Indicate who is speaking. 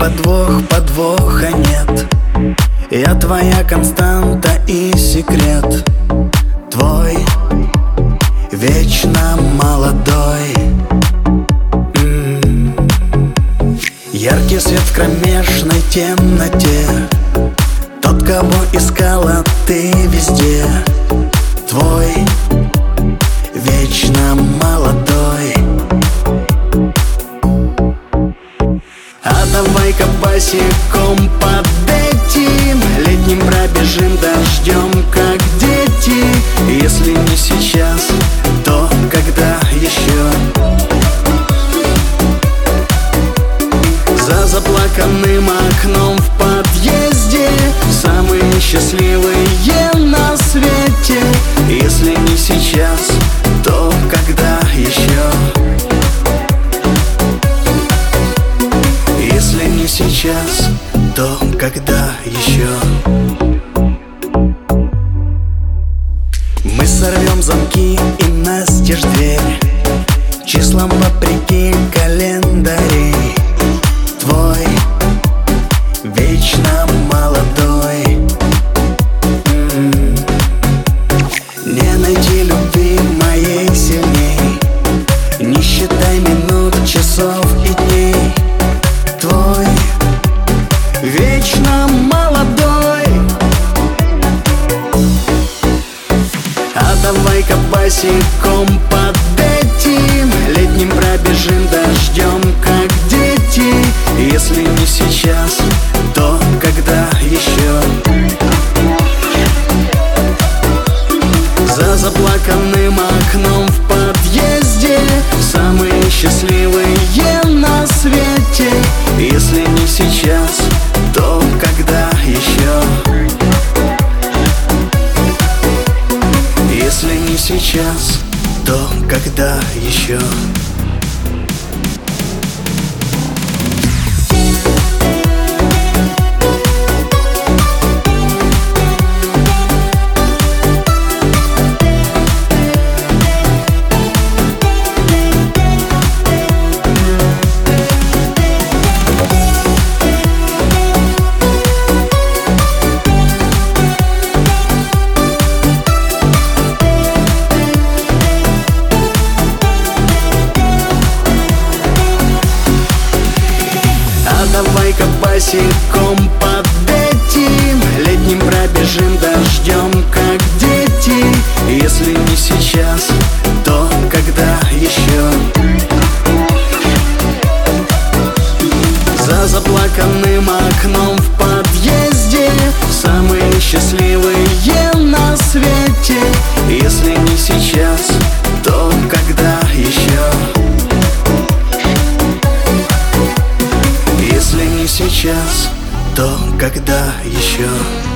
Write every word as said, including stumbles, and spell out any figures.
Speaker 1: подвох, подвоха нет. Я твоя константа и секрет. Твой вечно молодой. М-м-м. Яркий свет в кромешной темноте. Тот, кого искала ты везде. Твой вечно молодой. А давай-ка босиком под этим летним пробежим дождем, как дети. Если не сейчас, то когда еще? За заплаканным окном в подъезде самые счастливые на свете. Если не сейчас, то когда еще? Если не сейчас, то когда еще? Мы сорвем замки и настежь дверь числам вопреки календарей. Твой вечно молодой. М-м-м. Не найти любви моей сильней. Не считай минут, часов и дней. Твой вечно молодой. А давай-ка босиком под этим летним пробежим дождем, как дети. Если не сейчас, то когда еще? За заплаканным окном в подъезде самые счастливые на свете. Если не сейчас, то когда еще? Если не сейчас, то когда еще? Давай-ка босиком под этим летним пробежим дождем, как дети. Если не сейчас, то когда еще? За заплаканным окном в подъезде самые счастливые на свете. Если не сейчас, то когда еще? Если не сейчас, то когда еще?